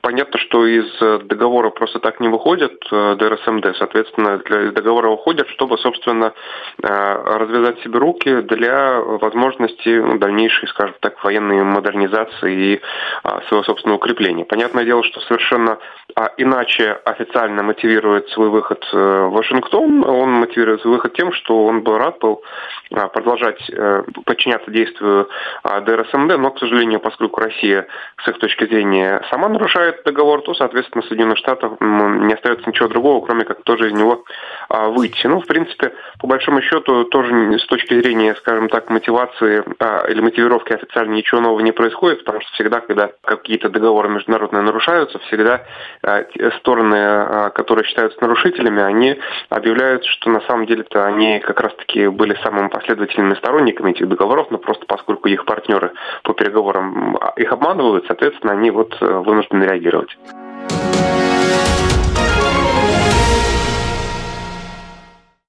понятно, что из договора просто так не выходят ДРСМД. Соответственно, из договора уходят, чтобы, собственно, развязать себе руки для возможности дальнейшей, скажем так, военной модернизации и своего собственного укрепления. Понятное дело, что совершенно иначе официально мотивирует свой выход Вашингтон. Он мотивирует свой выход тем, что он бы рад был продолжать подчиняться действию ДРСМД, но, к сожалению, поскольку Россия, с их точки зрения, сама нарушает договор, то, соответственно, Соединенных Штатов не остается ничего другого, кроме как тоже из него выйти. В принципе, по большому счету, тоже с точки зрения, скажем так, мотивации или мотивировки официально ничего нового не происходит, потому что всегда, когда какие-то договоры международные нарушаются, всегда стороны, которые считаются нарушителями, они объявляют, что на самом деле-то они как раз-таки были самыми последовательными сторонниками этих договоров, но просто поскольку их партнеры по переговорам их обманывают, соответственно, они вынуждены реагировать.